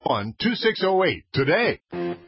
800-581-2608 today.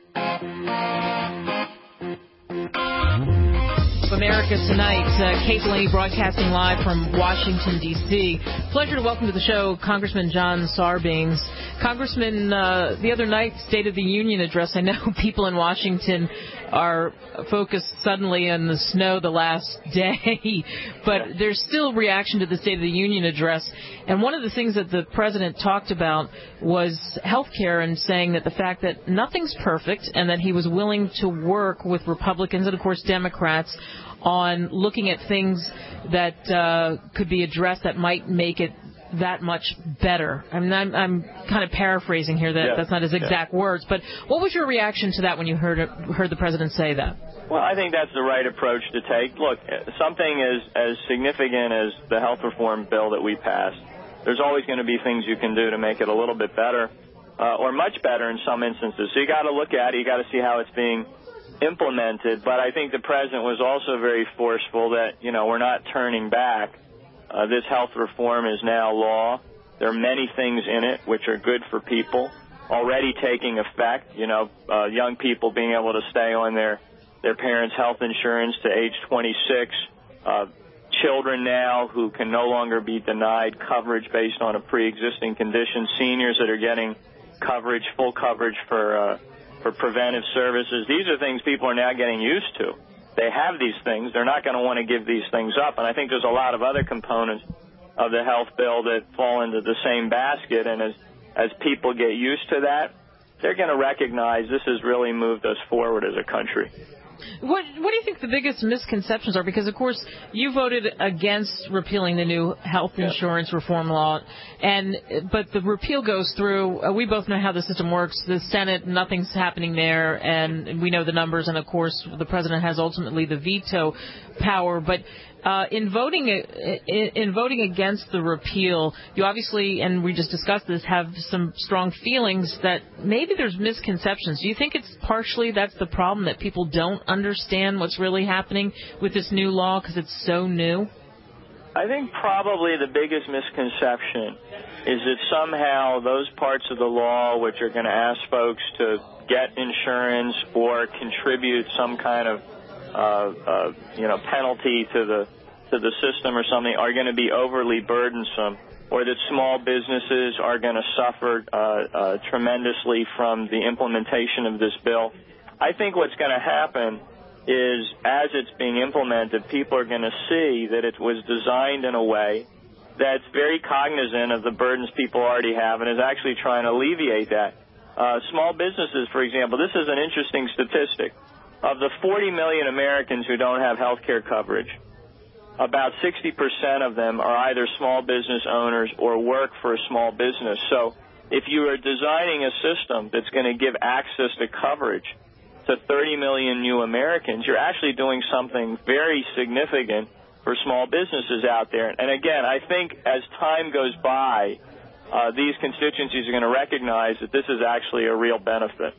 America Tonight. Kate Delaney broadcasting live from Washington, D.C. Pleasure to welcome to the show Congressman John Sarbanes. Congressman, the other night, State of the Union address, I know people in Washington are focused suddenly on the snow the last day, but there's still reaction to the State of the Union address. And one of the things that the president talked about was health care and saying that the fact that nothing's perfect and that he was willing to work with Republicans and, of course, Democrats on looking at things that could be addressed that might make it that much better. I mean, I'm kind of paraphrasing here. That's not his exact words. But what was your reaction to that when you heard the president say that? Well, I think that's the right approach to take. Look, something as significant as the health reform bill that we passed, there's always going to be things you can do to make it a little bit better or much better in some instances. So you got to look at it. You got to see how it's being implemented. But I think the president was also very forceful that, we're not turning back. This health reform is now law. There are many things in it which are good for people, already taking effect. Young people being able to stay on their parents' health insurance to age 26. Children now who can no longer be denied coverage based on a pre-existing condition. Seniors that are getting coverage, full coverage for preventive services. These are things people are now getting used to. They have these things. They're not going to want to give these things up. And I think there's a lot of other components of the health bill that fall into the same basket. And as people get used to that, they're going to recognize this has really moved us forward as a country. What do you think the biggest misconceptions are? Because, of course, you voted against repealing the new health insurance reform law, but the repeal goes through. We both know how the system works. The Senate, nothing's happening there, and we know the numbers. And, of course, the president has ultimately the veto power. But in voting against the repeal, you obviously, and we just discussed this, have some strong feelings that maybe there's misconceptions. Do you think it's partially that's the problem, that people don't understand what's really happening with this new law because it's so new? I think probably the biggest misconception is that somehow those parts of the law which are going to ask folks to get insurance or contribute some kind of penalty to the system or something are going to be overly burdensome, or that small businesses are going to suffer tremendously from the implementation of this bill. I think what's going to happen is, as it's being implemented, people are going to see that it was designed in a way that's very cognizant of the burdens people already have and is actually trying to alleviate that. Small businesses, for example, this is an interesting statistic. Of the 40 million Americans who don't have health care coverage, about 60% of them are either small business owners or work for a small business. So if you are designing a system that's going to give access to coverage to 30 million new Americans, you're actually doing something very significant for small businesses out there. And again, I think as time goes by, these constituencies are going to recognize that this is actually a real benefit.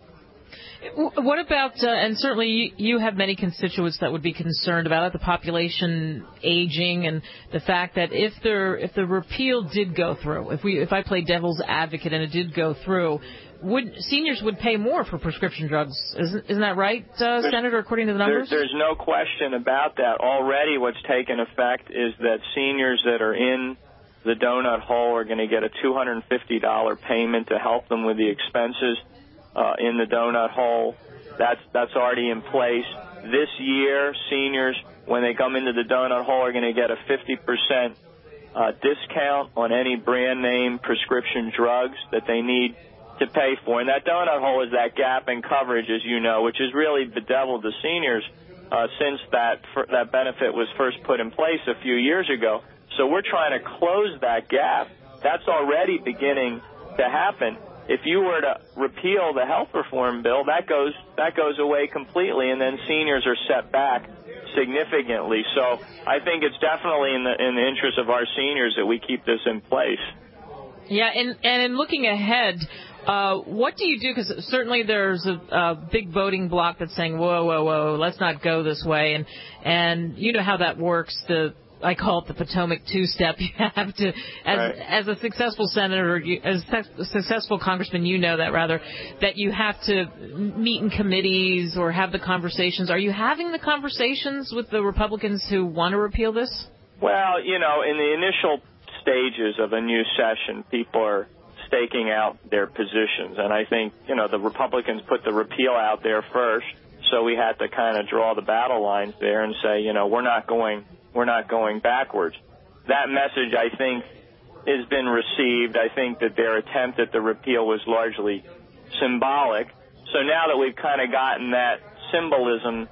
What about, and certainly you have many constituents that would be concerned about it, the population aging and the fact that if the repeal did go through, if I play devil's advocate and it did go through, seniors would pay more for prescription drugs. Isn't that right, Senator, according to the numbers? There's no question about that. Already what's taken effect is that seniors that are in the donut hole are going to get a $250 payment to help them with the expenses in the donut hole. That's already in place. This year, seniors, when they come into the donut hole, are going to get a 50% discount on any brand name prescription drugs that they need to pay for. And that donut hole is that gap in coverage, as you know, which has really bedeviled the seniors since that benefit was first put in place a few years ago. So we're trying to close that gap. That's already beginning to happen. If you were to repeal the health reform bill, that goes away completely, and then seniors are set back significantly. So I think it's definitely in the interest of our seniors that we keep this in place. Yeah, and in looking ahead, what do you do? Because certainly there's a big voting bloc that's saying, whoa, let's not go this way. And you know how that works. The I call it the Potomac two-step. You have to, as a successful senator, as a successful congressman, you know that rather, that you have to meet in committees or have the conversations. Are you having the conversations with the Republicans who want to repeal this? Well, in the initial stages of a new session, people are staking out their positions. And I think, the Republicans put the repeal out there first, so we had to kind of draw the battle lines there and say, we're not going backwards. That message, I think, has been received. I think that their attempt at the repeal was largely symbolic. So now that we've kind of gotten that symbolism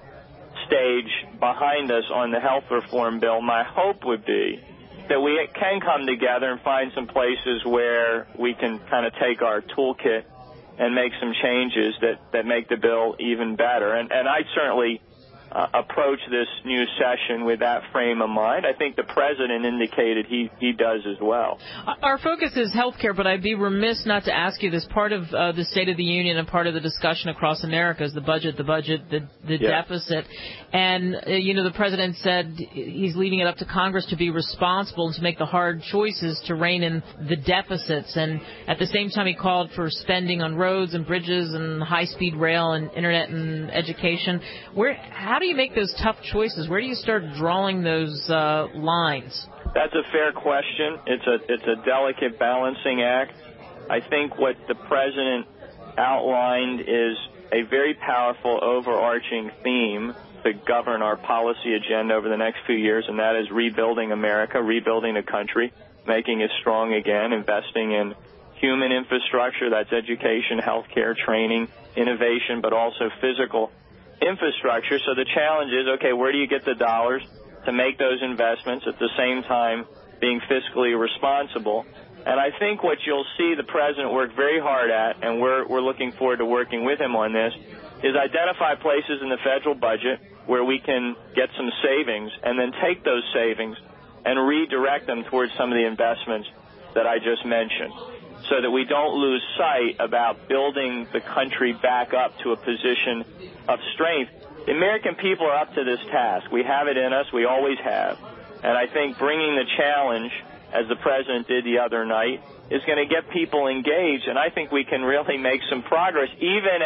stage behind us on the health reform bill, my hope would be that we can come together and find some places where we can kind of take our toolkit and make some changes that make the bill even better. And I certainly approach this new session with that frame of mind. I think the president indicated he does as well. Our focus is health care, but I'd be remiss not to ask you this. Part of the State of the Union and part of the discussion across America is the budget, the deficit. And, the president said he's leaving it up to Congress to be responsible and to make the hard choices to rein in the deficits. And at the same time, he called for spending on roads and bridges and high-speed rail and internet and education. How do you make those tough choices? Where do you start drawing those lines? That's a fair question. It's a delicate balancing act. I think what the president outlined is a very powerful overarching theme to govern our policy agenda over the next few years, and that is rebuilding America, rebuilding the country, making it strong again, investing in human infrastructure, that's education, healthcare, training, innovation, but also physical infrastructure. So the challenge is, okay, where do you get the dollars to make those investments at the same time being fiscally responsible? And I think what you'll see the president work very hard at, and we're looking forward to working with him on this, is identify places in the federal budget where we can get some savings and then take those savings and redirect them towards some of the investments that I just mentioned, so that we don't lose sight about building the country back up to a position of strength. The American people are up to this task. We have it in us. We always have. And I think bringing the challenge, as the president did the other night, is going to get people engaged. And I think we can really make some progress, even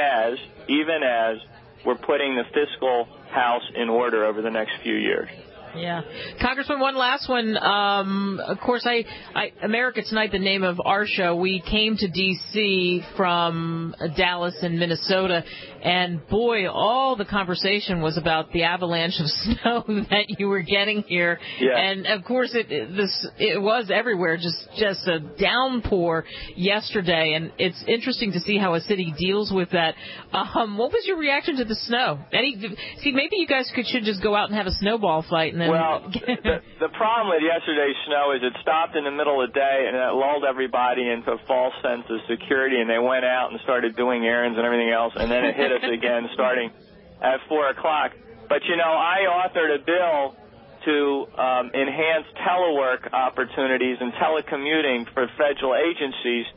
as we're putting the fiscal house in order over the next few years. Yeah. Congressman, one last one. Of course, America Tonight, the name of our show, we came to D.C. from Dallas and Minnesota, and boy, all the conversation was about the avalanche of snow that you were getting here. Yeah. And, of course, it was everywhere, just a downpour yesterday, and it's interesting to see how a city deals with that. What was your reaction to the snow? Maybe you guys should just go out and have a snowball fight and then... Well, the problem with yesterday's snow is it stopped in the middle of the day and it lulled everybody into a false sense of security, and they went out and started doing errands and everything else, and then it hit us again starting at 4 o'clock. But, I authored a bill to enhance telework opportunities and telecommuting for federal agencies.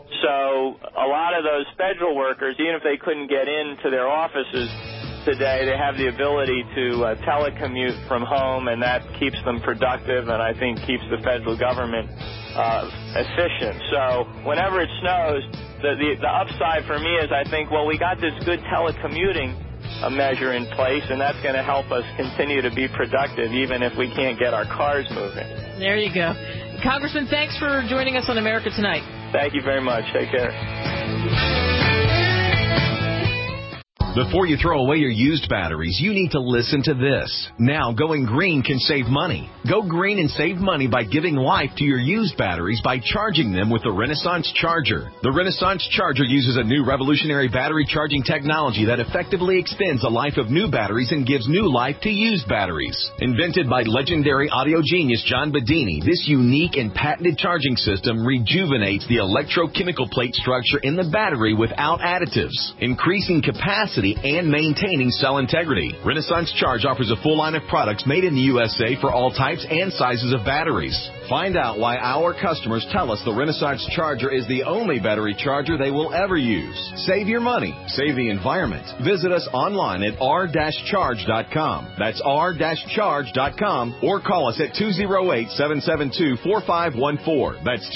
So a lot of those federal workers, even if they couldn't get into their offices today, they have the ability to telecommute from home, and that keeps them productive and I think keeps the federal government efficient. So whenever it snows, the upside for me is I think, well, we got this good telecommuting measure in place, and that's going to help us continue to be productive even if we can't get our cars moving. There you go. Congressman, thanks for joining us on America Tonight. Thank you very much. Take care. Before you throw away your used batteries, you need to listen to this. Now, going green can save money. Go green and save money by giving life to your used batteries by charging them with the Renaissance Charger. The Renaissance Charger uses a new revolutionary battery charging technology that effectively extends the life of new batteries and gives new life to used batteries. Invented by legendary audio genius John Bedini, this unique and patented charging system rejuvenates the electrochemical plate structure in the battery without additives, increasing capacity quality and maintaining cell integrity. Renaissance Charge offers a full line of products made in the USA for all types and sizes of batteries. Find out why our customers tell us the Renaissance Charger is the only battery charger they will ever use. Save your money. Save the environment. Visit us online at r-charge.com. That's r-charge.com, or call us at 208-772-4514. That's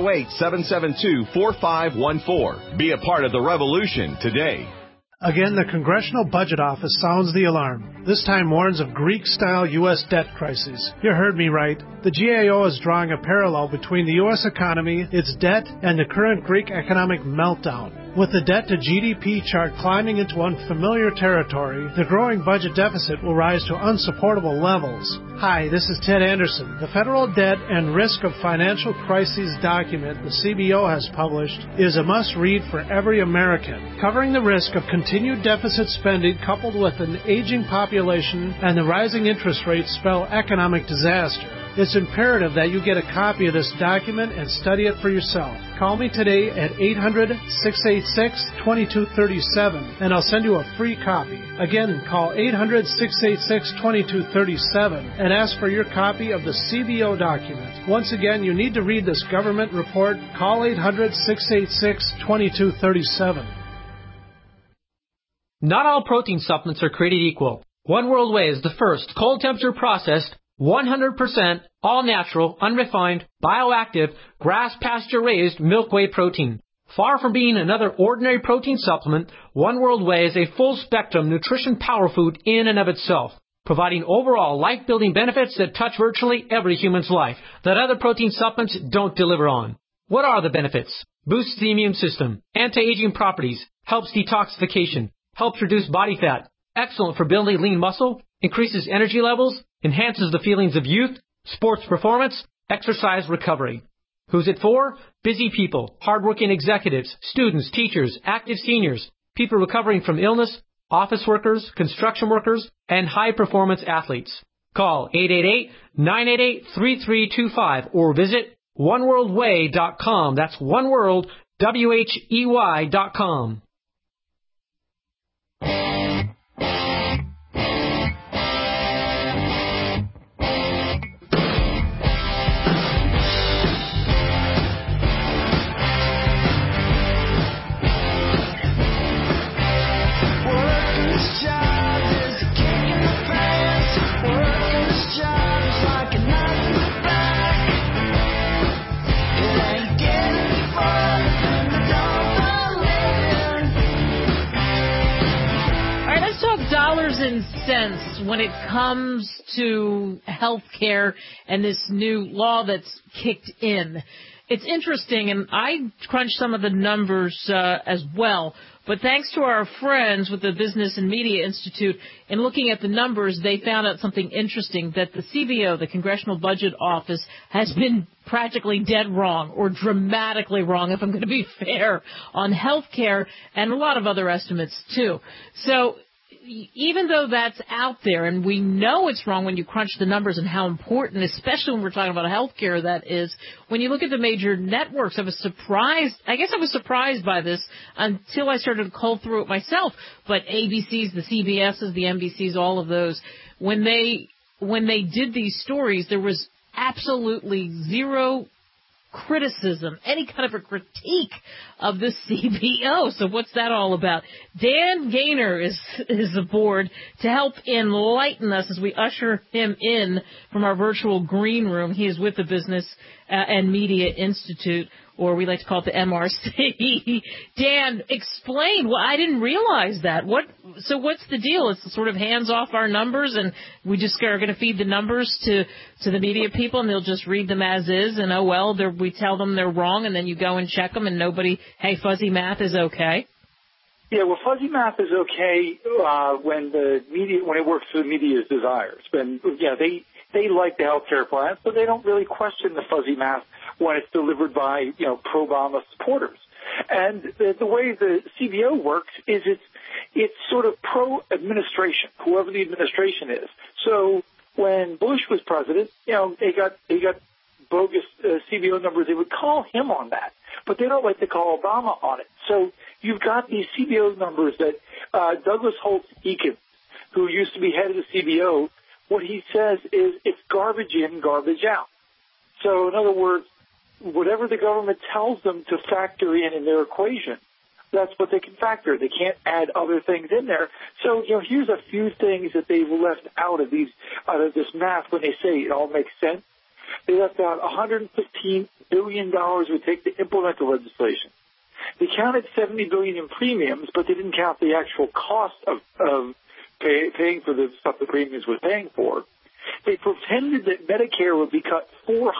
208-772-4514. Be a part of the revolution today. Again, the Congressional Budget Office sounds the alarm. This time warns of Greek-style U.S. debt crises. You heard me right. The GAO is drawing a parallel between the U.S. economy, its debt, and the current Greek economic meltdown. With the debt-to-GDP chart climbing into unfamiliar territory, the growing budget deficit will rise to unsupportable levels. Hi, this is Ted Anderson. The Federal Debt and Risk of Financial Crises document the CBO has published is a must-read for every American, covering the risk of continued deficit spending coupled with an aging population and the rising interest rates spell economic disaster. It's imperative that you get a copy of this document and study it for yourself. Call me today at 800-686-2237, and I'll send you a free copy. Again, call 800-686-2237 and ask for your copy of the CBO document. Once again, you need to read this government report. Call 800-686-2237. Not all protein supplements are created equal. One World Whey is the first cold temperature processed, 100% all-natural, unrefined, bioactive, grass pasture-raised milk whey protein. Far from being another ordinary protein supplement, One World Whey is a full-spectrum nutrition power food in and of itself, providing overall life-building benefits that touch virtually every human's life that other protein supplements don't deliver on. What are the benefits? Boosts the immune system, anti-aging properties, helps detoxification, helps reduce body fat, excellent for building lean muscle, increases energy levels, enhances the feelings of youth, sports performance, exercise recovery. Who's it for? Busy people, hardworking executives, students, teachers, active seniors, people recovering from illness, office workers, construction workers, and high-performance athletes. Call 888-988-3325 or visit oneworldwhey.com. That's oneworld, WHEY.com. And cents when it comes to health care and this new law that's kicked in. It's interesting, and I crunched some of the numbers as well, but thanks to our friends with the Business and Media Institute, in looking at the numbers, they found out something interesting, that the CBO, the Congressional Budget Office, has been practically dead wrong, or dramatically wrong, if I'm going to be fair, on health care and a lot of other estimates, too. So even though that's out there, and we know it's wrong when you crunch the numbers and how important, especially when we're talking about healthcare, that is, when you look at the major networks, I was surprised by this until I started to cull through it myself. But ABCs, the CBSs, the NBCs, all of those, when they did these stories, there was absolutely zero criticism, any kind of a critique of the CBO. So what's that all about? Dan Gaynor is aboard to help enlighten us as we usher him in from our virtual green room. He is with the Business and Media Institute, or we like to call it the MRC. Dan, explain. Well, I didn't realize that. So what's the deal? It's sort of hands off our numbers, and we just are going to feed the numbers to the media people, and they'll just read them as is, and we tell them they're wrong, and then you go and check them, and hey, fuzzy math is okay. Yeah, well, fuzzy math is okay when it works for the media's desires. But yeah, they like the healthcare plan, so they don't really question the fuzzy math when it's delivered by, pro-Obama supporters. And the way the CBO works is it's sort of pro-administration, whoever the administration is. So when Bush was president, they got bogus CBO numbers. They would call him on that, but they don't like to call Obama on it. So you've got these CBO numbers that Douglas Holtz-Eakin, who used to be head of the CBO, what he says is it's garbage in, garbage out. So in other words, whatever the government tells them to factor in their equation, that's what they can factor. They can't add other things in there. So, here's a few things that they've left out of this math when they say it all makes sense. They left out $115 billion would take to implement the legislation. They counted $70 billion in premiums, but they didn't count the actual cost of paying for the stuff the premiums were paying for. They pretended that Medicare would be cut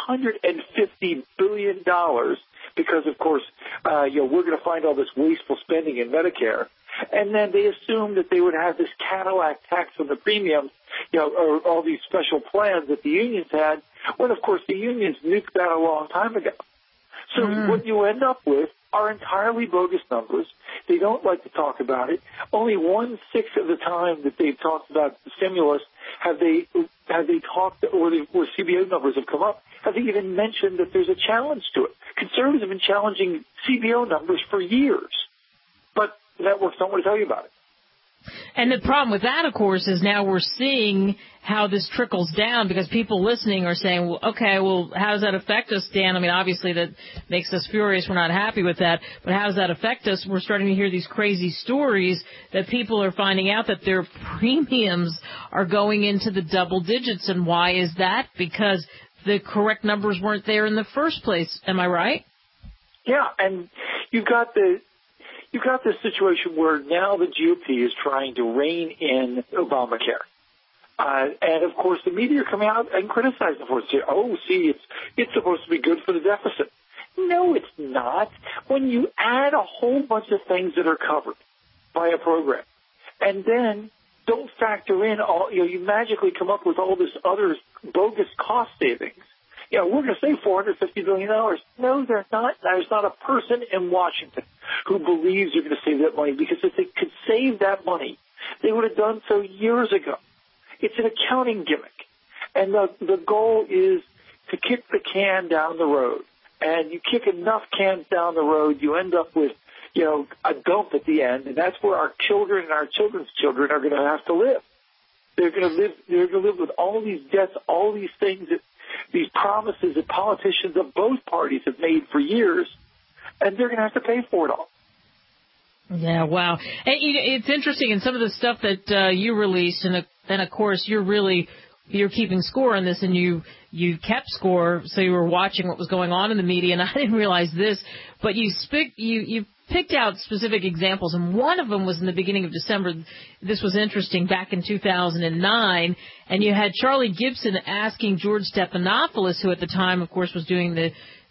$450 billion because, of course, we're going to find all this wasteful spending in Medicare. And then they assumed that they would have this Cadillac tax on the premiums, or all these special plans that the unions had, when, of course, the unions nuked that a long time ago. So what you end up with are entirely bogus numbers. They don't like to talk about it. Only 1/6 of the time that they've talked about the stimulus have they talked, or where CBO numbers have come up, have they even mentioned that there's a challenge to it. Conservatives have been challenging CBO numbers for years, but networks don't want to tell you about it. And the problem with that, of course, is now we're seeing how this trickles down because people listening are saying, well, okay, well, how does that affect us, Dan? I mean, obviously that makes us furious. We're not happy with that. But how does that affect us? We're starting to hear these crazy stories that people are finding out that their premiums are going into the double digits. And why is that? Because the correct numbers weren't there in the first place. Am I right? Yeah, and you've got this situation where now the GOP is trying to rein in Obamacare. And, of course, the media are coming out and criticizing it for it. Say, it's supposed to be good for the deficit. No, it's not. When you add a whole bunch of things that are covered by a program and then don't factor in you magically come up with all this other bogus cost savings. We're going to save $450 billion. No, they're not. There's not a person in Washington who believes you're going to save that money, because if they could save that money, they would have done so years ago. It's an accounting gimmick. And the goal is to kick the can down the road. And you kick enough cans down the road, you end up with, a dump at the end. And that's where our children and our children's children are going to have to live. They're going to live with all these debts, all these things these promises that politicians of both parties have made for years, and they're going to have to pay for it all. Yeah, wow. It's interesting, in some of the stuff that you released, and of course you're keeping score on this, and you kept score, so you were watching what was going on in the media, and I didn't realize this, but you picked out specific examples, and one of them was in the beginning of December. This was interesting, back in 2009, and you had Charlie Gibson asking George Stephanopoulos, who at the time, of course, was doing the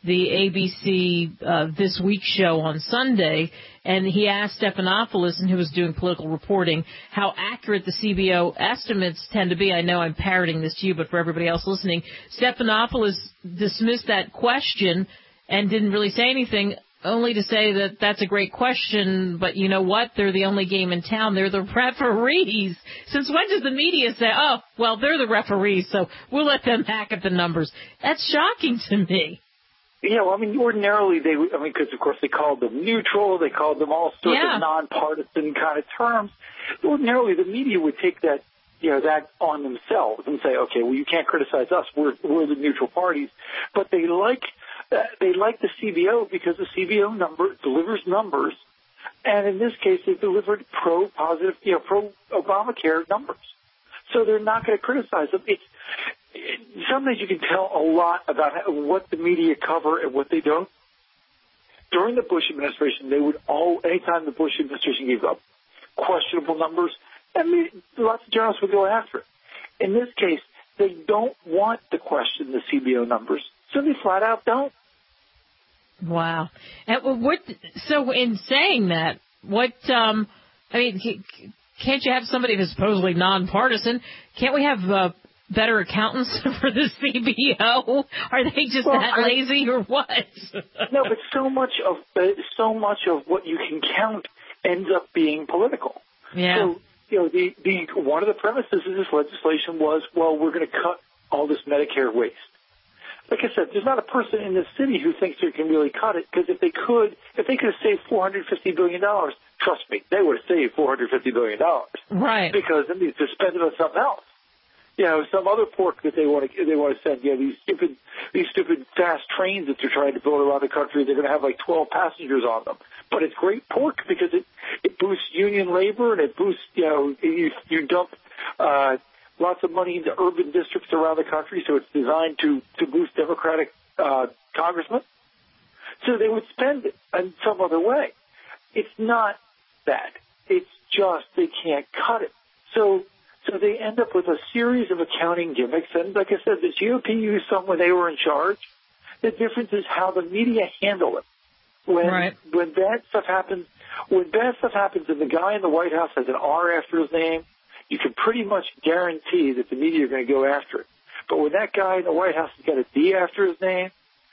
ABC This Week show on Sunday, and he asked Stephanopoulos, and who was doing political reporting, how accurate the CBO estimates tend to be. I know I'm parroting this to you, but for everybody else listening, Stephanopoulos dismissed that question and didn't really say anything, only to say that that's a great question, but you know what? They're the only game in town. They're the referees. Since when does the media say, oh, well, they're the referees, so we'll let them hack at the numbers? That's shocking to me. Yeah, well, ordinarily because of course they called them neutral, they called them all sorts of nonpartisan kind of terms. Ordinarily, the media would take that on themselves and say, okay, well, you can't criticize us. We're the neutral parties. But they like the CBO because the CBO delivers numbers, and in this case, they delivered pro-Obamacare numbers. So they're not going to criticize them. Sometimes you can tell a lot about what the media cover and what they don't. During the Bush administration, anytime the Bush administration gave up questionable numbers, lots of journalists would go after it. In this case, they don't want to question the CBO numbers, so they flat out don't. Wow. And so in saying that, can't you have somebody who's supposedly nonpartisan? Can't we have better accountants for the CBO? Are they just lazy or what? No, but so much of what you can count ends up being political. Yeah. So, one of the premises of this legislation was, well, we're going to cut all this Medicare waste. like I said, there's not a person in this city who thinks they can really cut it, because if they could have saved $450 billion, trust me, they would have saved $450 billion. Right. Because then they just spend it on something else. Some other pork that they want to send. These stupid fast trains that they're trying to build around the country. They're going to have like 12 passengers on them. But it's great pork because it boosts union labor, and it boosts, you dump lots of money into urban districts around the country, so it's designed to boost Democratic congressmen. So they would spend it in some other way. It's not that. It's just they can't cut it. So they end up with a series of accounting gimmicks. And like I said, the GOP used some when they were in charge. The difference is how the media handle it. When bad stuff happens and the guy in the White House has an R after his name, you can pretty much guarantee that the media are going to go after it. But when that guy in the White House has got a D after his name,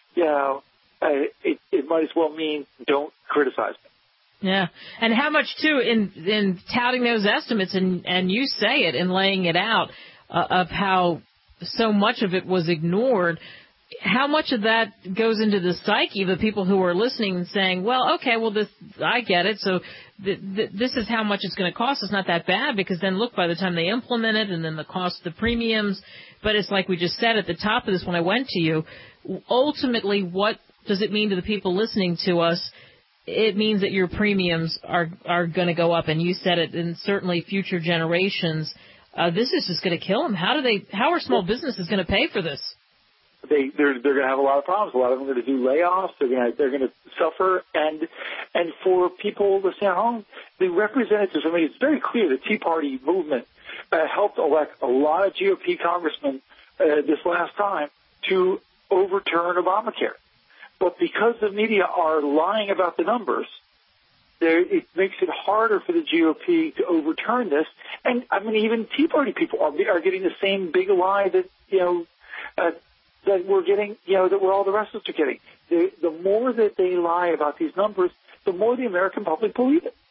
it might as well mean don't criticize me. Yeah, and how much, too, in touting those estimates, and you say it in laying it out, of how so much of it was ignored, how much of that goes into the psyche of the people who are listening and saying, well, okay, this I get it, so this is how much it's going to cost. It's not that bad, because then, look, by the time they implement it, and then the cost of the premiums, but it's like we just said at the top of this when I went to you, ultimately, what does it mean to the people listening to us? It means that your premiums are going to go up, and you said it, and certainly future generations. This is just going to kill them. How are small businesses going to pay for this? They're going to have a lot of problems. A lot of them are going to do layoffs. They're going to suffer, and for people listening at home, the representatives. I mean, it's very clear the Tea Party movement helped elect a lot of GOP congressmen this last time to overturn Obamacare. But because the media are lying about the numbers, it makes it harder for the GOP to overturn this. And I mean, even Tea Party people are getting the same big lie that that we're getting, that all the rest of us are getting. The more that they lie about these numbers, the more the American public believe it.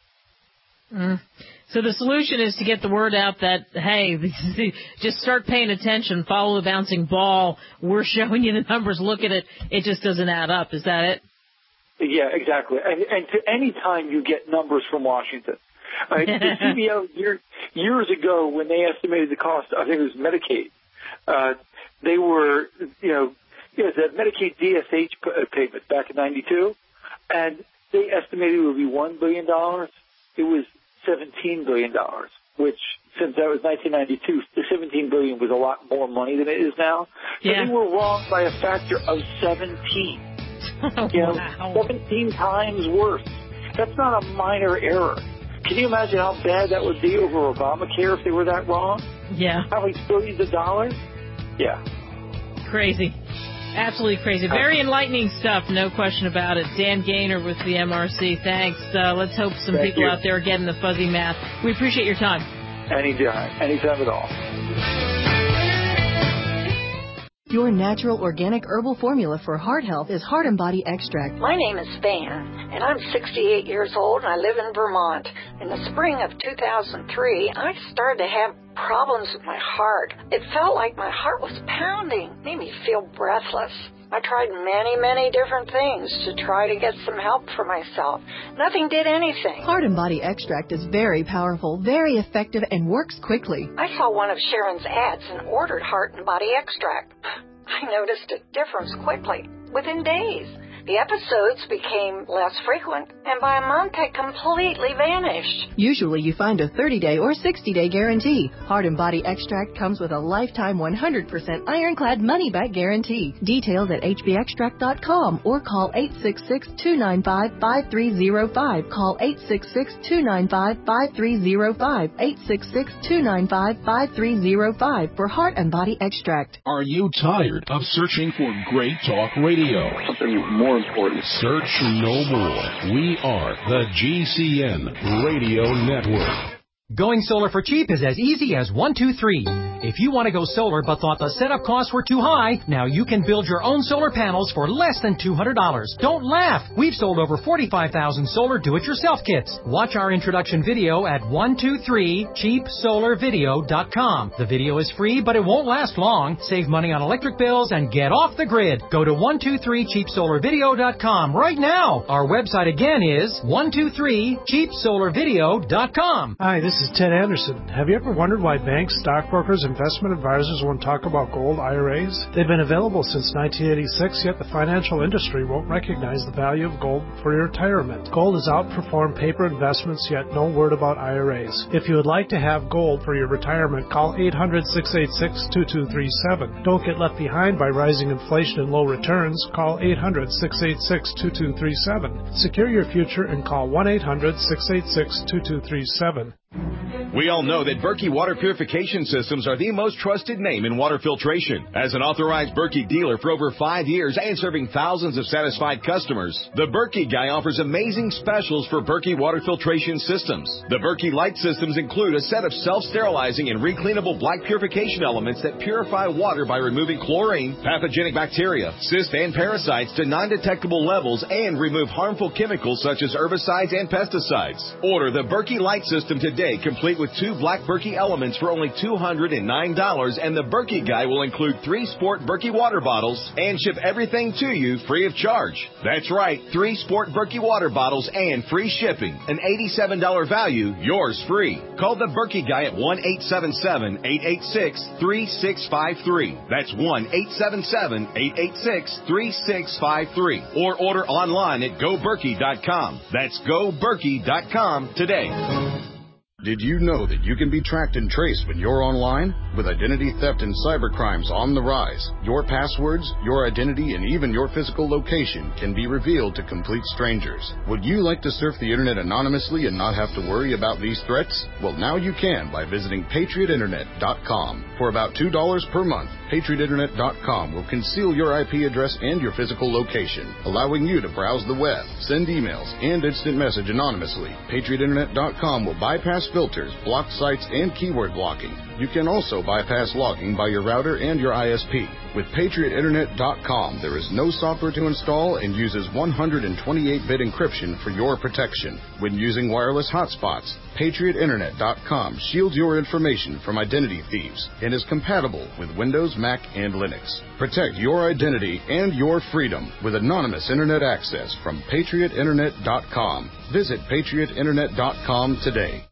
So the solution is to get the word out that, hey, just start paying attention, follow the bouncing ball. We're showing you the numbers. Look at it. It just doesn't add up. Is that it? Yeah, exactly. And to any time you get numbers from Washington. The CBO years ago, when they estimated the cost, I think it was Medicaid, they were, that Medicaid DSH payment back in 92, and they estimated it would be $1 billion. It was $17 billion, which, since that was 1992, the $17 billion was a lot more money than it is now. So They were wrong by a factor of 17. Wow. 17 times worse. That's not a minor error. Can you imagine how bad that would be over Obamacare if they were that wrong? Yeah. How many billions of dollars? Yeah. Crazy. Absolutely crazy. Very enlightening stuff, no question about it. Dan Gaynor with the MRC. Thanks. Let's hope some people out there are getting the fuzzy math. We appreciate your time. Anytime at all. Your natural organic herbal formula for heart health is Heart and Body Extract. My name is Van, and I'm 68 years old, and I live in Vermont. In the spring of 2003, I started to have problems with my heart. It felt like my heart was pounding, made me feel breathless. I tried many different things to try to get some help for myself. Nothing did anything. Heart and Body Extract is very powerful, very effective, and works quickly. I saw one of Sharon's ads and ordered Heart and Body Extract. I noticed a difference quickly, within days. The episodes became less frequent, and by a month they completely vanished. Usually you find a 30-day or 60-day guarantee. Heart and Body Extract comes with a lifetime 100% ironclad money-back guarantee. Details at hbextract.com or call 866-295-5305. Call 866-295-5305. 866-295-5305 for Heart and Body Extract. Are you tired of searching for great talk radio? Something more important. Search no more. We are the GCN Radio Network. Going solar for cheap is as easy as 1, 2, 3. If you want to go solar but thought the setup costs were too high, now you can build your own solar panels for less than $200. Don't laugh! We've sold over 45,000 solar do-it-yourself kits. Watch our introduction video at 123cheapsolarvideo.com. The video is free, but it won't last long. Save money on electric bills and get off the grid. Go to 123cheapsolarvideo.com right now. Our website again is 123cheapsolarvideo.com. Hi, this is Ted Anderson. Have you ever wondered why banks, stockbrokers, investment advisors won't talk about gold IRAs? They've been available since 1986, yet the financial industry won't recognize the value of gold for your retirement. Gold has outperformed paper investments, yet no word about IRAs. If you would like to have gold for your retirement, call 800-686-2237. Don't get left behind by rising inflation and low returns. Call 800-686-2237. Secure your future and call 1-800-686-2237. We all know that Berkey Water Purification Systems are the most trusted name in water filtration. As an authorized Berkey dealer for over 5 years and serving thousands of satisfied customers, the Berkey Guy offers amazing specials for Berkey Water Filtration Systems. The Berkey Light Systems include a set of self-sterilizing and recleanable black purification elements that purify water by removing chlorine, pathogenic bacteria, cysts, and parasites to non-detectable levels and remove harmful chemicals such as herbicides and pesticides. Order the Berkey Light System today, complete with 2 black Berkey elements for only $209, and the Berkey Guy will include 3 Sport Berkey water bottles and ship everything to you free of charge. That's right, 3 Sport Berkey water bottles and free shipping. An $87 value, yours free. Call the Berkey Guy at 1-877-886-3653. That's 1-877-886-3653. Or order online at GoBerkey.com. That's GoBerkey.com today. Did you know that you can be tracked and traced when you're online? With identity theft and cybercrimes on the rise, your passwords, your identity, and even your physical location can be revealed to complete strangers. Would you like to surf the internet anonymously and not have to worry about these threats? Well, now you can by visiting PatriotInternet.com. For about $2 per month, PatriotInternet.com will conceal your IP address and your physical location, allowing you to browse the web, send emails, and instant message anonymously. PatriotInternet.com will bypass filters, block sites, and keyword blocking. You can also bypass logging by your router and your ISP. With PatriotInternet.com, there is no software to install and uses 128-bit encryption for your protection. When using wireless hotspots, PatriotInternet.com shields your information from identity thieves and is compatible with Windows, Mac, and Linux. Protect your identity and your freedom with anonymous Internet access from PatriotInternet.com. Visit PatriotInternet.com today.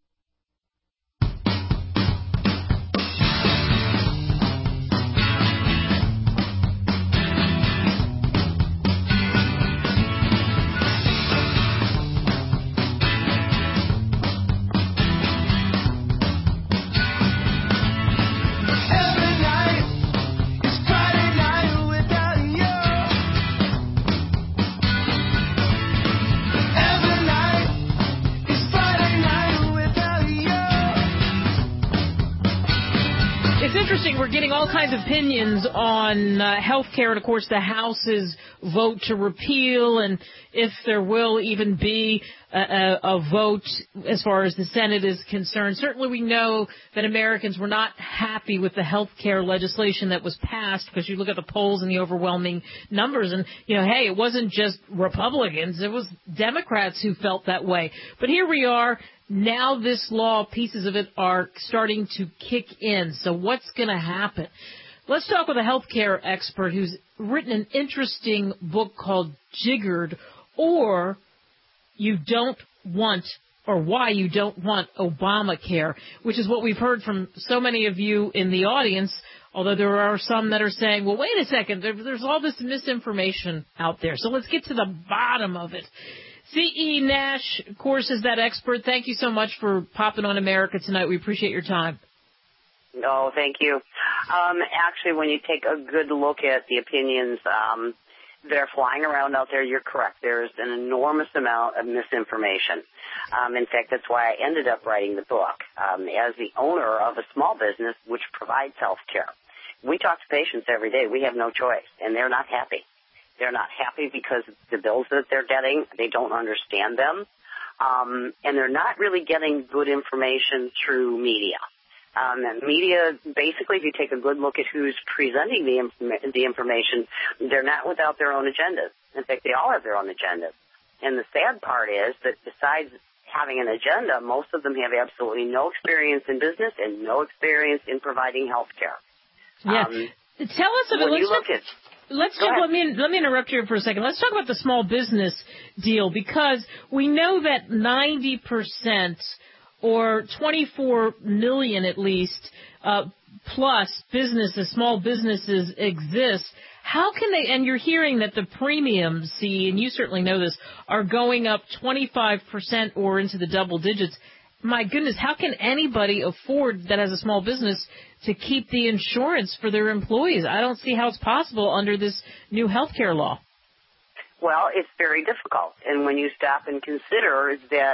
We're getting all kinds of opinions on health care, and of course the House's vote to repeal, and if there will even be a vote as far as the Senate is concerned. Certainly we know that Americans were not happy with the health care legislation that was passed, because you look at the polls and the overwhelming numbers, and, hey, it wasn't just Republicans, it was Democrats who felt that way. But here we are. Now this law, pieces of it are starting to kick in. So what's going to happen? Let's talk with a healthcare expert who's written an interesting book called Jiggered, or You Don't Want, or Why You Don't Want Obamacare, which is what we've heard from so many of you in the audience, although there are some that are saying, well, wait a second, there's all this misinformation out there. So let's get to the bottom of it. C.E. Nash, of course, is that expert. Thank you so much for popping on America tonight. We appreciate your time. No, thank you. Actually, when you take a good look at the opinions that are flying around out there, you're correct. There's an enormous amount of misinformation. In fact, that's why I ended up writing the book. As the owner of a small business which provides health care, we talk to patients every day. We have no choice, and they're not happy. They're not happy because the bills that they're getting, they don't understand them. and they're not really getting good information through media. And media, basically, if you take a good look at who's presenting the information, they're not without their own agendas. In fact, they all have their own agendas. And the sad part is that besides having an agenda, most of them have absolutely no experience in business and no experience in providing health care. Yeah. Tell us about let me interrupt you for a second. Let's talk about the small business deal, because we know that 90% or 24 million at least plus businesses, small businesses exist. How can they, and you're hearing that the premiums, and you certainly know this, are going up 25% or into the double digits. My goodness, how can anybody afford that has a small business to keep the insurance for their employees? I don't see how it's possible under this new health care law. Well, it's very difficult. And when you stop and consider that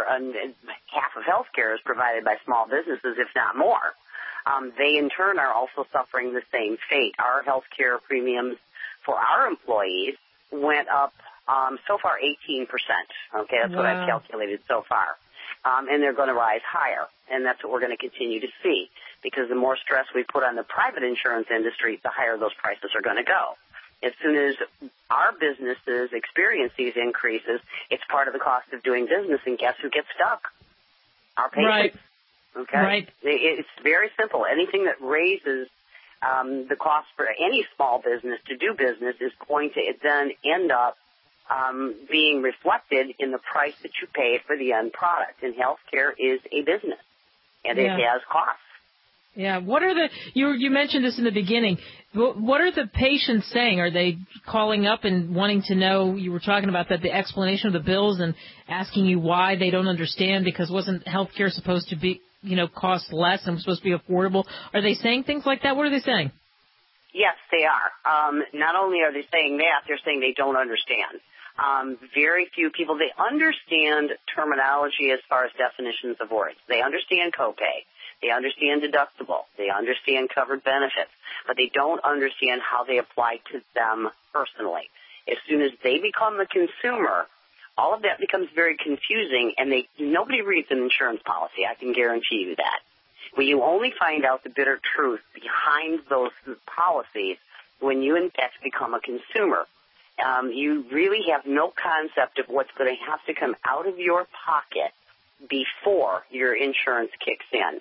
half of health care is provided by small businesses, if not more, they in turn are also suffering the same fate. Our health care premiums for our employees went up so far 18%. Okay, that's what I've calculated so far. And they're going to rise higher. And that's what we're going to continue to see, because the more stress we put on the private insurance industry, the higher those prices are going to go. As soon as our businesses experience these increases, it's part of the cost of doing business, and guess who gets stuck? Our patients. Right. Okay? Right. It's very simple. Anything that raises the cost for any small business to do business is going to then end up being reflected in the price that you pay for the end product. And healthcare is a business, and it has costs. Yeah. What are you mentioned this in the beginning. What are the patients saying? Are they calling up and wanting to know, you were talking about that, the explanation of the bills, and asking you why they don't understand, because wasn't healthcare supposed to be, cost less and was supposed to be affordable? Are they saying things like that? What are they saying? Yes, they are. Not only are they saying that, they're saying they don't understand. Very few people, they understand terminology as far as definitions of words. They understand copay. They understand deductible. They understand covered benefits. But they don't understand how they apply to them personally. As soon as they become the consumer, all of that becomes very confusing, and nobody reads an insurance policy. I can guarantee you that. Well, you only find out the bitter truth behind those policies when you, in fact, become a consumer. You really have no concept of what's going to have to come out of your pocket before your insurance kicks in.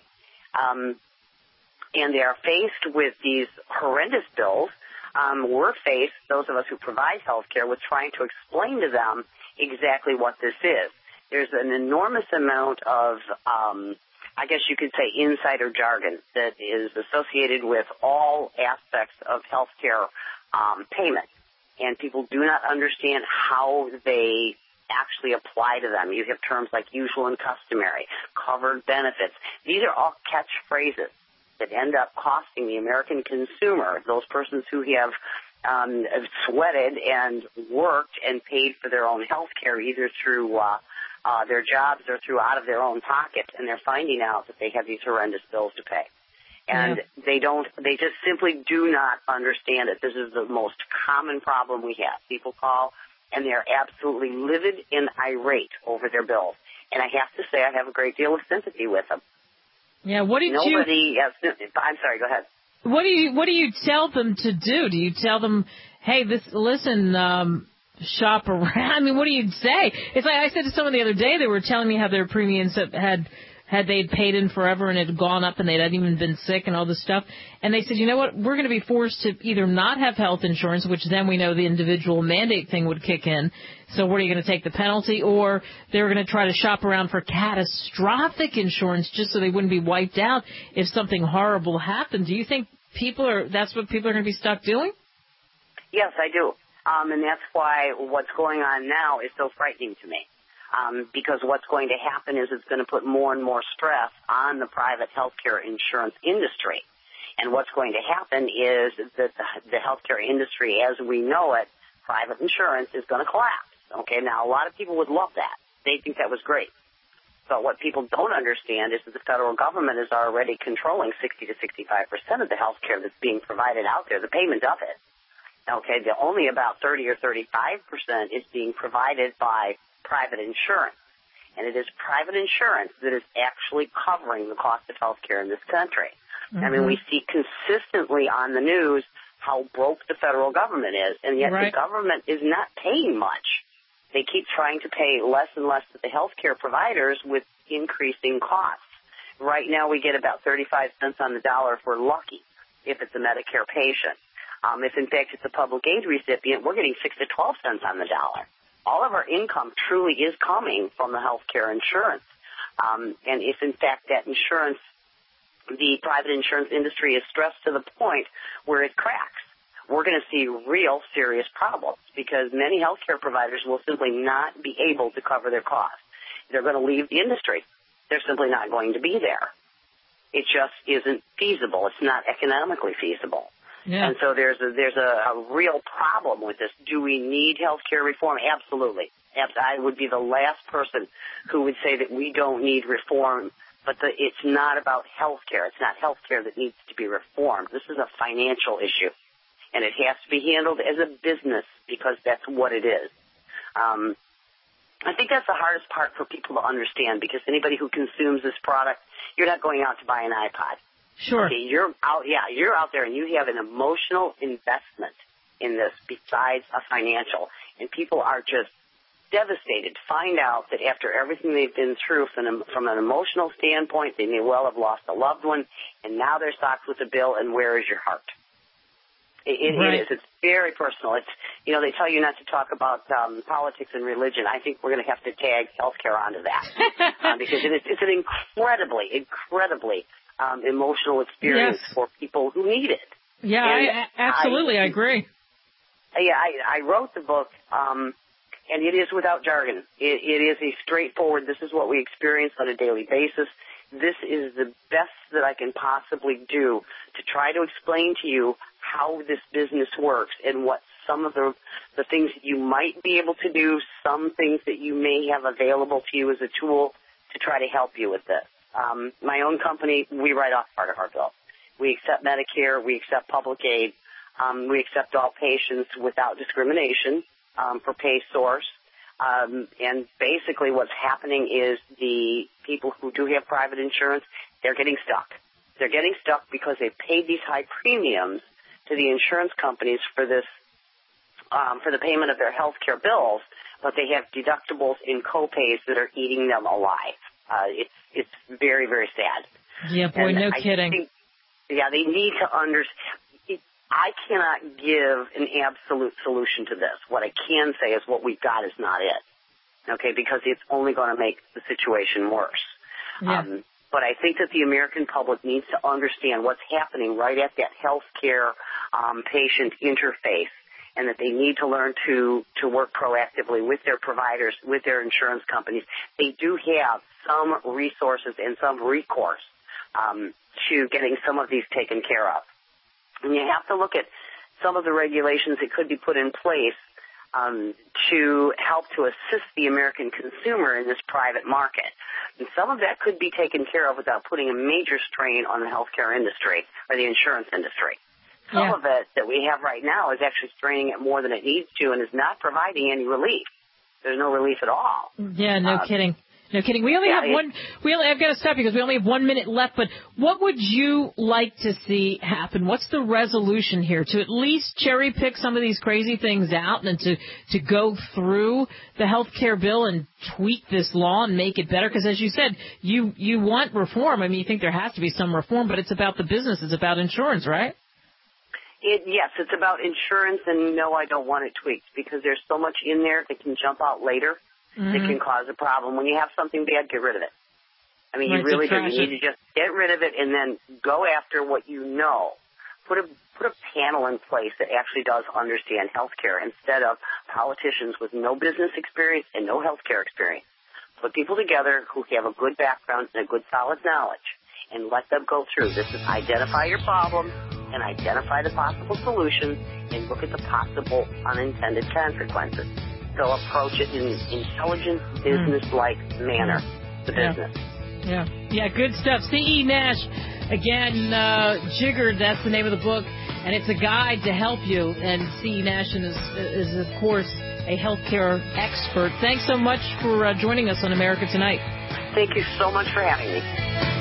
And they are faced with these horrendous bills. We're faced, those of us who provide health care, with trying to explain to them exactly what this is. There's an enormous amount of, I guess you could say, insider jargon that is associated with all aspects of health care payment. And people do not understand how they actually apply to them. You have terms like usual and customary, covered benefits. These are all catchphrases that end up costing the American consumer, those persons who have sweated and worked and paid for their own health care, either through their jobs or through out of their own pocket, and they're finding out that they have these horrendous bills to pay. And they just simply do not understand it. This is the most common problem we have. People call, and they're absolutely livid and irate over their bills. And I have to say, I have a great deal of sympathy with them. Yeah, I'm sorry, go ahead. What do you tell them to do? Do you tell them, hey, shop around? I mean, what do you say? It's like I said to someone the other day, they were telling me how their premiums had they'd paid in forever and it had gone up and they hadn't even been sick and all this stuff. And they said, you know what, we're going to be forced to either not have health insurance, which then we know the individual mandate thing would kick in. So what are you going to take, the penalty? Or they were going to try to shop around for catastrophic insurance just so they wouldn't be wiped out if something horrible happened. Do you think that's what people are going to be stuck doing? Yes, I do. And that's why what's going on now is so frightening to me. Because what's going to happen is it's going to put more and more stress on the private healthcare insurance industry. And what's going to happen is that the healthcare industry, as we know it, private insurance is going to collapse. Okay, now a lot of people would love that. They think that was great. But what people don't understand is that the federal government is already controlling 60 to 65% of the healthcare that's being provided out there, the payment of it. Okay, only about 30 or 35% is being provided by private insurance. and it is private insurance that is actually covering the cost of health care in this country. I mean, we see consistently on the news how broke the federal government is, and yet the government is not paying much. They keep trying to pay less and less to the health care providers with increasing costs. Right now we get about 35 cents on the dollar if we're lucky, if it's a Medicare patient. If, in fact, it's a public aid recipient, we're getting 6 to 12 cents on the dollar. All of our income truly is coming from the health care insurance. And if, in fact, that insurance, the private insurance industry is stressed to the point where it cracks, we're going to see real serious problems because many healthcare providers will simply not be able to cover their costs. They're going to leave the industry. They're simply not going to be there. It just isn't feasible. It's not economically feasible. Yeah. And so there's a real problem with this. Do we need healthcare reform? Absolutely. I would be the last person who would say that we don't need reform. But it's not about health care. It's not health care that needs to be reformed. This is a financial issue, and it has to be handled as a business because that's what it is. I think that's the hardest part for people to understand because anybody who consumes this product, you're not going out to buy an iPod. Sure. Okay, you're out there, and you have an emotional investment in this besides a financial, and people are just devastated to find out that after everything they've been through from an emotional standpoint, they may well have lost a loved one, and now they're socked with a bill, and where is your heart? It is. It's very personal. It's, they tell you not to talk about politics and religion. I think we're going to have to tag healthcare onto that because it's an incredibly emotional experience for people who need it. Yeah, absolutely. I agree. Yeah, I wrote the book, and it is without jargon. It is a straightforward, this is what we experience on a daily basis. This is the best that I can possibly do to try to explain to you how this business works and what some of the things that you might be able to do, some things that you may have available to you as a tool to try to help you with this. My own company, we write off part of our bill. We accept Medicare. We accept public aid. We accept all patients without discrimination for pay source. And basically what's happening is the people who do have private insurance, they're getting stuck. They're getting stuck because they've paid these high premiums to the insurance companies for this, for the payment of their health care bills, but they have deductibles and co-pays that are eating them alive. It's very, very sad. Yeah, boy, no kidding. They need to understand. I cannot give an absolute solution to this. What I can say is what we've got is not it, okay, because it's only going to make the situation worse. Yeah. But I think that the American public needs to understand what's happening right at that health care patient interface, and that they need to learn to work proactively with their providers, with their insurance companies. They do have some resources and some recourse to getting some of these taken care of. And you have to look at some of the regulations that could be put in place to help to assist the American consumer in this private market. And some of that could be taken care of without putting a major strain on the healthcare industry or the insurance industry. Some of it that we have right now is actually straining it more than it needs to and is not providing any relief. There's no relief at all. Yeah, no kidding. No kidding. We only have I've got to stop because we only have 1 minute left, but what would you like to see happen? What's the resolution here? To at least cherry pick some of these crazy things out and to go through the health care bill and tweak this law and make it better? Because as you said, you want reform. I mean, you think there has to be some reform, but it's about the business. It's about insurance, right? Yes, it's about insurance, and no, I don't want it tweaked because there's so much in there that can jump out later. That can cause a problem. When you have something bad, get rid of it. I mean, you really do. You need to just get rid of it and then go after what you know. Put a panel in place that actually does understand healthcare instead of politicians with no business experience and no healthcare experience. Put people together who have a good background and a good solid knowledge and let them go through. This is identify your problems and identify the possible solutions and look at the possible unintended consequences. So approach it in an intelligent, business-like manner, the business. Yeah, good stuff. C.E. Nash, again, Jiggered, that's the name of the book. And it's a guide to help you. And C.E. Nashin is, of course, a healthcare expert. Thanks so much for joining us on America Tonight. Thank you so much for having me.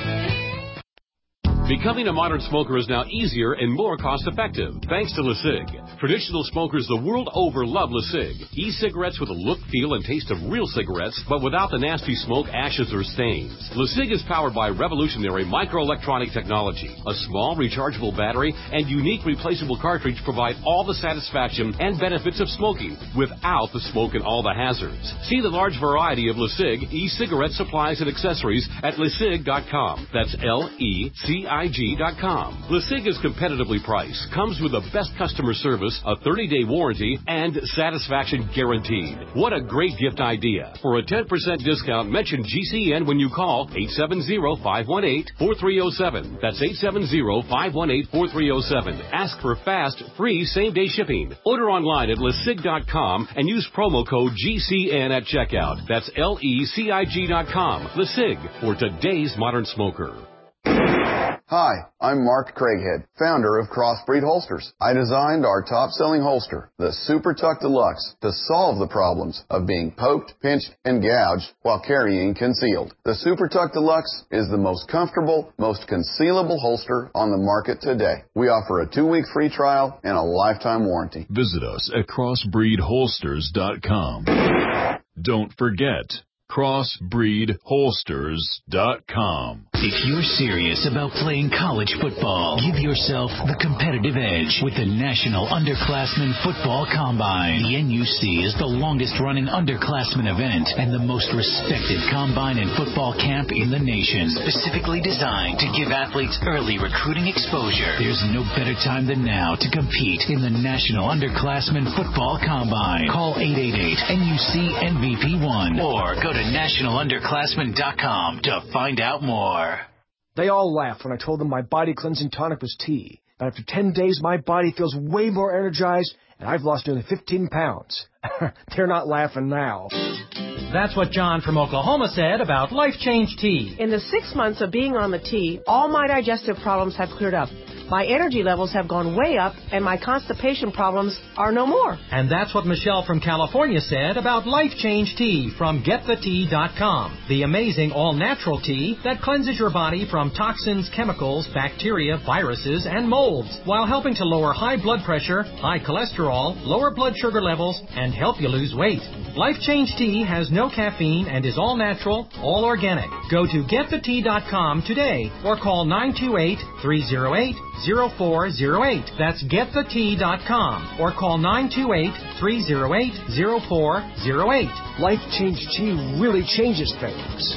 Becoming a modern smoker is now easier and more cost-effective, thanks to LeSig. Traditional smokers the world over love LeSig. E-cigarettes with a look, feel, and taste of real cigarettes, but without the nasty smoke, ashes, or stains. LeSig is powered by revolutionary microelectronic technology. A small, rechargeable battery and unique replaceable cartridge provide all the satisfaction and benefits of smoking without the smoke and all the hazards. See the large variety of LeSig e-cigarette supplies and accessories at LeSig.com. That's LECIG.com. LeSig is competitively priced, comes with the best customer service, a 30-day warranty, and satisfaction guaranteed. What a great gift idea. For a 10% discount, mention GCN when you call 870-518-4307. That's 870-518-4307. Ask for fast, free, same-day shipping. Order online at LeSig.com and use promo code GCN at checkout. That's LECIG.com. LeSig, for today's modern smoker. Hi, I'm Mark Craighead, founder of Crossbreed Holsters. I designed our top-selling holster, the Super Tuck Deluxe, to solve the problems of being poked, pinched, and gouged while carrying concealed. The Super Tuck Deluxe is the most comfortable, most concealable holster on the market today. We offer a 2-week free trial and a lifetime warranty. Visit us at crossbreedholsters.com. Don't forget, crossbreedholsters.com. If you're serious about playing college football, give yourself the competitive edge with the National Underclassmen Football Combine. The NUC is the longest-running underclassmen event and the most respected combine and football camp in the nation, specifically designed to give athletes early recruiting exposure. There's no better time than now to compete in the National Underclassmen Football Combine. Call 888-NUC-MVP1 or go to nationalunderclassmen.com to find out more. They all laughed when I told them my body cleansing tonic was tea. But after 10 days, my body feels way more energized, and I've lost nearly 15 pounds. They're not laughing now. That's what John from Oklahoma said about Life Change Tea. In the 6 months of being on the tea, all my digestive problems have cleared up. My energy levels have gone way up, and my constipation problems are no more. And that's what Michelle from California said about Life Change Tea from GetTheTea.com. The amazing all-natural tea that cleanses your body from toxins, chemicals, bacteria, viruses, and molds, while helping to lower high blood pressure, high cholesterol, lower blood sugar levels, and help you lose weight. Life Change Tea has no caffeine and is all natural, all organic. Go to GetTheTea.com today or call 928-308-0408. That's GetTheTea.com or call 928-308-0408. Life Change Tea really changes things.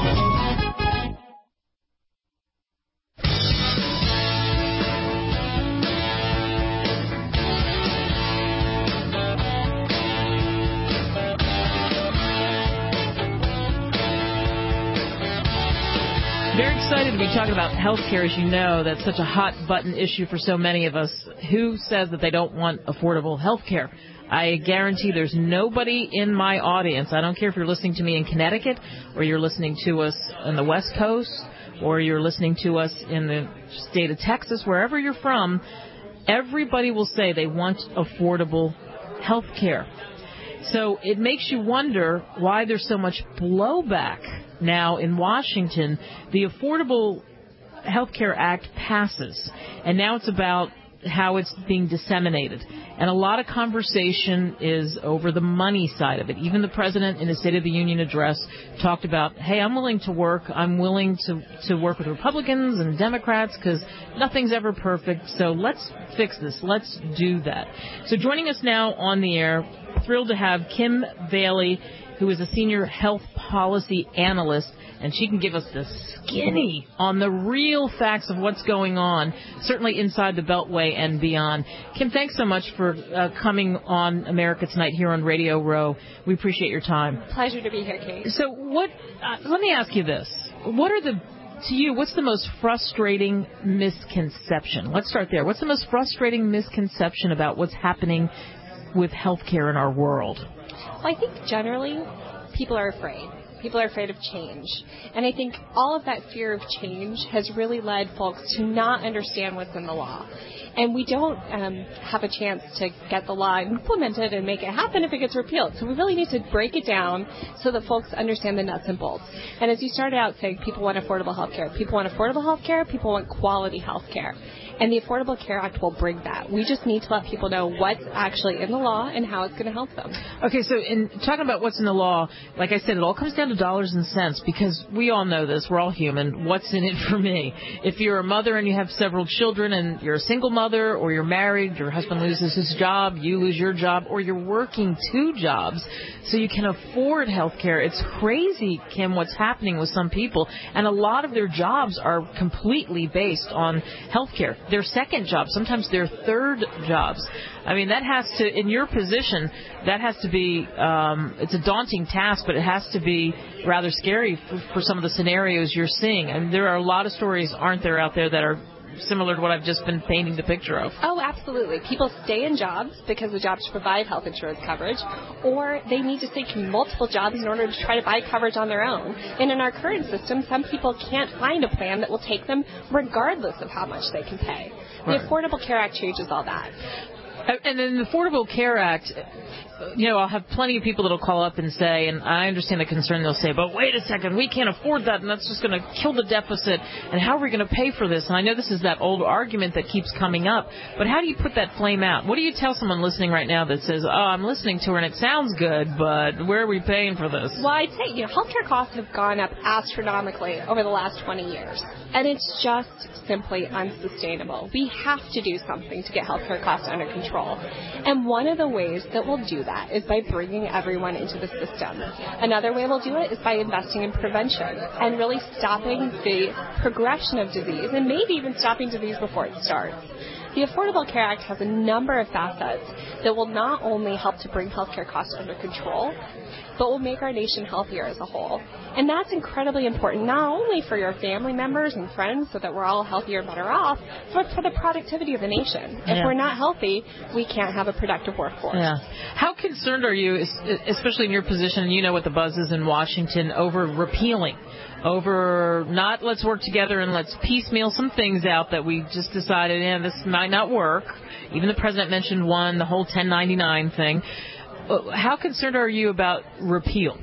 Very excited to be talking about healthcare. As you know, that's such a hot-button issue for so many of us. Who says that they don't want affordable healthcare? I guarantee there's nobody in my audience. I don't care if you're listening to me in Connecticut or you're listening to us on the West Coast or you're listening to us in the state of Texas, wherever you're from, everybody will say they want affordable healthcare. So it makes you wonder why there's so much blowback now in Washington. The Affordable Health Care Act passes, and now it's about how it's being disseminated. And a lot of conversation is over the money side of it. Even the president in his State of the Union address talked about, hey, I'm willing to work. I'm willing to work with Republicans and Democrats because nothing's ever perfect. So let's fix this. Let's do that. So joining us now on the air, thrilled to have Kim Bailey, who is a senior health policy analyst, and she can give us the skinny on the real facts of what's going on, certainly inside the Beltway and beyond. Kim, thanks so much for coming on America Tonight here on Radio Row. We appreciate your time. Pleasure to be here, Kate. So let me ask you this. To you, what's the most frustrating misconception? Let's start there. What's the most frustrating misconception about what's happening with healthcare in our world? Well, I think generally people are afraid. People are afraid of change. And I think all of that fear of change has really led folks to not understand what's in the law. And we don't have a chance to get the law implemented and make it happen if it gets repealed. So we really need to break it down so that folks understand the nuts and bolts. And as you started out saying, people want affordable health care. People want affordable health care. People want quality health care. And the Affordable Care Act will bring that. We just need to let people know what's actually in the law and how it's going to help them. Okay, so in talking about what's in the law, like I said, it all comes down to dollars and cents because we all know this. We're all human. What's in it for me? If you're a mother and you have several children and you're a single mother or you're married, your husband loses his job, you lose your job, or you're working 2 jobs so you can afford health care. It's crazy, Kim, what's happening with some people. And a lot of their jobs are completely based on health care. Their second job, sometimes their third jobs. I mean, that has to, in your position, that has to be, it's a daunting task, but it has to be rather scary for some of the scenarios you're seeing. And there are a lot of stories, aren't there, out there that are similar to what I've just been painting the picture of. Oh, absolutely. People stay in jobs because the jobs provide health insurance coverage, or they need to take multiple jobs in order to try to buy coverage on their own. And in our current system, some people can't find a plan that will take them regardless of how much they can pay. The Affordable Care Act changes all that. And then the Affordable Care Act, you know, I'll have plenty of people that will call up and say, and I understand the concern, they'll say, but wait a second, we can't afford that, and that's just going to kill the deficit, and how are we going to pay for this? And I know this is that old argument that keeps coming up, but how do you put that flame out? What do you tell someone listening right now that says, oh, I'm listening to her, and it sounds good, but where are we paying for this? Well, I'd say, healthcare costs have gone up astronomically over the last 20 years, and it's just simply unsustainable. We have to do something to get healthcare costs under control. And one of the ways that we'll do that is by bringing everyone into the system. Another way we'll do it is by investing in prevention and really stopping the progression of disease and maybe even stopping disease before it starts. The Affordable Care Act has a number of facets that will not only help to bring healthcare costs under control, but will make our nation healthier as a whole. And that's incredibly important, not only for your family members and friends so that we're all healthier and better off, but for the productivity of the nation. If we're not healthy, we can't have a productive workforce. Yeah. How concerned are you, especially in your position, and you know what the buzz is in Washington, over repealing? Over not let's work together and let's piecemeal some things out that we just decided, this might not work. Even the president mentioned one, the whole 1099 thing. How concerned are you about repeal?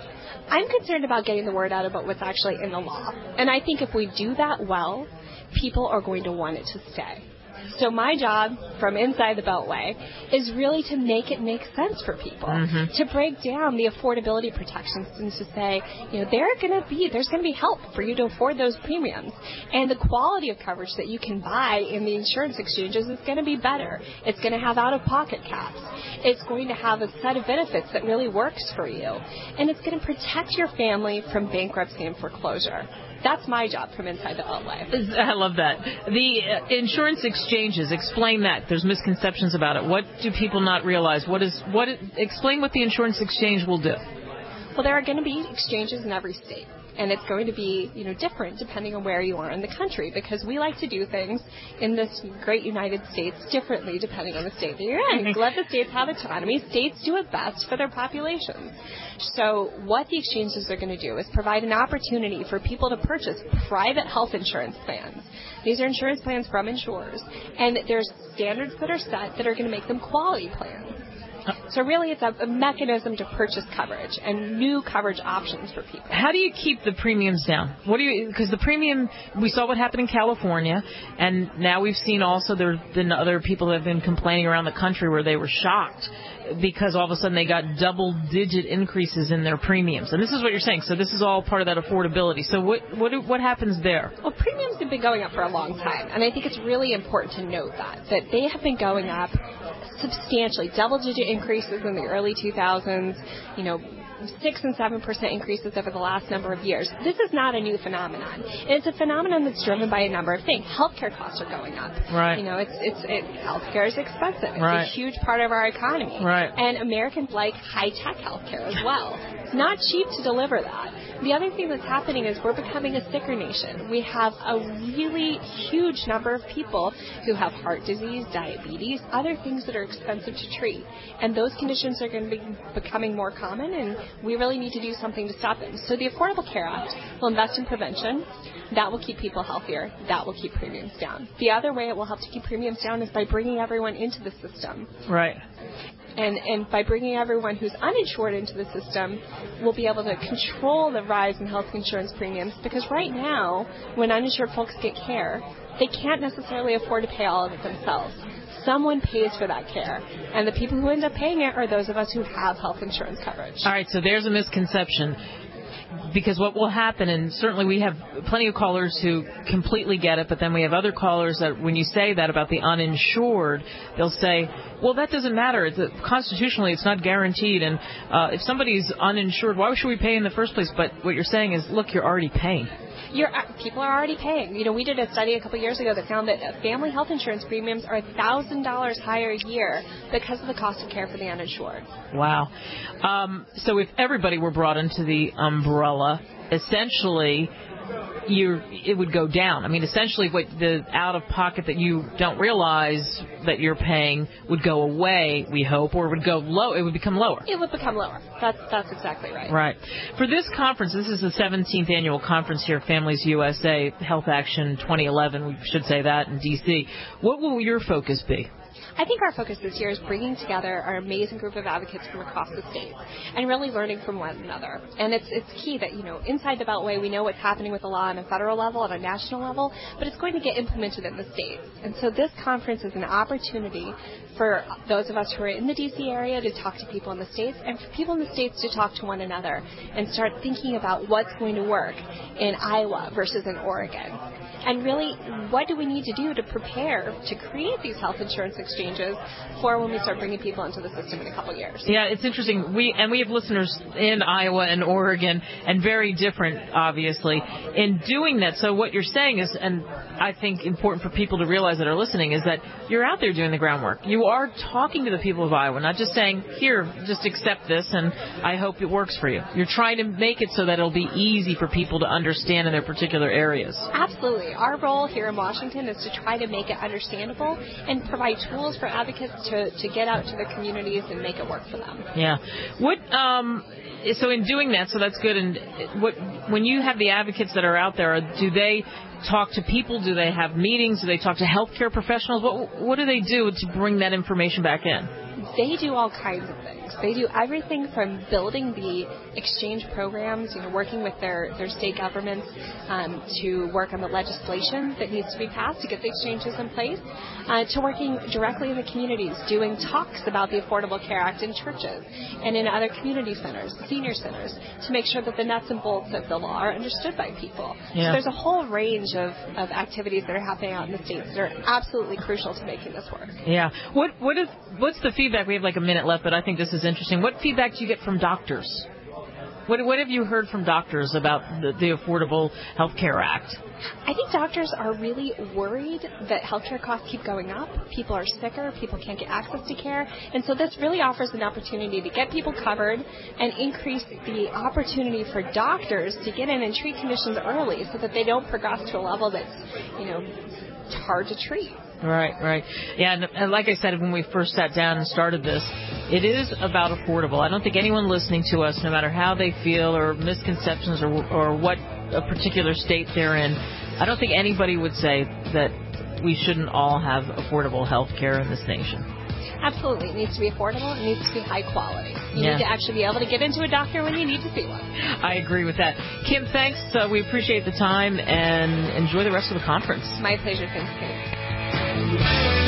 I'm concerned about getting the word out about what's actually in the law. And I think if we do that well, people are going to want it to stay. So my job from inside the Beltway is really to make it make sense for people, to break down the affordability protections and to say, there's going to be help for you to afford those premiums. And the quality of coverage that you can buy in the insurance exchanges is going to be better. It's going to have out-of-pocket caps. It's going to have a set of benefits that really works for you. And it's going to protect your family from bankruptcy and foreclosure. That's my job from inside the Beltway. I love that. The insurance exchanges, explain that. There's misconceptions about it. What do people not realize? Explain what the insurance exchange will do. Well, there are going to be exchanges in every state. And it's going to be, different depending on where you are in the country because we like to do things in this great United States differently depending on the state that you're in. Let the states have autonomy. States do it best for their populations. So what the exchanges are going to do is provide an opportunity for people to purchase private health insurance plans. These are insurance plans from insurers. And there's standards that are set that are going to make them quality plans. So really it's a mechanism to purchase coverage and new coverage options for people. How do you keep the premiums down? Because the premium, we saw what happened in California, and now we've seen also there have been other people that have been complaining around the country where they were shocked because all of a sudden they got double-digit increases in their premiums. And this is what you're saying. So this is all part of that affordability. So what happens there? Well, premiums have been going up for a long time, and I think it's really important to note that they have been going up substantially, double-digit increases in the early 2000s, 6 and 7% increases over the last number of years. This is not a new phenomenon. It's a phenomenon that's driven by a number of things. Healthcare costs are going up. Right. Healthcare is expensive. It's right. a huge part of our economy. Right. And Americans like high-tech healthcare as well. It's not cheap to deliver that. The other thing that's happening is we're becoming a sicker nation. We have a really huge number of people who have heart disease, diabetes, other things that are expensive to treat. And those conditions are going to be becoming more common, and we really need to do something to stop them. So the Affordable Care Act will invest in prevention. That will keep people healthier. That will keep premiums down. The other way it will help to keep premiums down is by bringing everyone into the system. Right. And by bringing everyone who's uninsured into the system, we'll be able to control the rise in health insurance premiums, because right now, when uninsured folks get care, they can't necessarily afford to pay all of it themselves. Someone pays for that care, and the people who end up paying it are those of us who have health insurance coverage. All right, so there's a misconception. Because what will happen, and certainly we have plenty of callers who completely get it, but then we have other callers that when you say that about the uninsured, they'll say, well, that doesn't matter. Constitutionally, it's not guaranteed. And if somebody's uninsured, why should we pay in the first place? But what you're saying is, look, you're already paying. People are already paying. You know, we did a study a couple of years ago that found that family health insurance premiums are $1,000 higher a year because of the cost of care for the uninsured. Wow. So if everybody were brought into the umbrella, essentially it would go down. I mean, essentially what the out-of-pocket that you don't realize that you're paying would go away, we hope, or would go low. It would become lower. It would become lower. That's exactly right. Right. For this conference, this is the 17th annual conference here, Families USA, Health Action 2011, we should say that, in D.C. What will your focus be? I think our focus this year is bringing together our amazing group of advocates from across the states and really learning from one another. And it's key that, you know, inside the Beltway, we know what's happening with the law on a federal level, on a national level, but it's going to get implemented in the states. And so this conference is an opportunity for those of us who are in the D.C. area to talk to people in the states, and for people in the states to talk to one another and start thinking about what's going to work in Iowa versus in Oregon. And really, what do we need to do to prepare to create these health insurance exchanges for when we start bringing people into the system in a couple of years? Yeah, it's interesting. We have listeners in Iowa and Oregon, and very different, obviously, in doing that. So what you're saying is, and I think important for people to realize that are listening, is that you're out there doing the groundwork. You are talking to the people of Iowa, not just saying, here, just accept this, and I hope it works for you. You're trying to make it so that it'll be easy for people to understand in their particular areas. Absolutely. Our role here in Washington is to try to make it understandable and provide tools for advocates to get out to the communities and make it work for them. Yeah. So in doing that, so that's good. And when you have the advocates that are out there, do they talk to people? Do they have meetings? Do they talk to healthcare professionals? What do they do to bring that information back in? They do all kinds of things. They do everything from building the exchange programs, working with their state governments to work on the legislation that needs to be passed to get the exchanges in place, to working directly in the communities, doing talks about the Affordable Care Act in churches and in other community centers, senior centers, to make sure that the nuts and bolts of the law are understood by people. Yeah. So there's a whole range of activities that are happening out in the states that are absolutely crucial to making this work. Yeah. What's the feedback? We have like a minute left, but I think this is interesting. What feedback do you get from doctors? What have you heard from doctors about the Affordable Health Care Act? I think doctors are really worried that healthcare costs keep going up. People are sicker. People can't get access to care. And so this really offers an opportunity to get people covered and increase the opportunity for doctors to get in and treat conditions early so that they don't progress to a level that's, hard to treat. Right. Yeah, and like I said when we first sat down and started this, it is about affordable. I don't think anyone listening to us, no matter how they feel or misconceptions or what a particular state they're in, I don't think anybody would say that we shouldn't all have affordable health care in this nation. Absolutely. It needs to be affordable. It needs to be high quality. You need to actually be able to get into a doctor when you need to see one. I agree with that. Kim, thanks. We appreciate the time, and enjoy the rest of the conference. My pleasure. Thanks, Kate.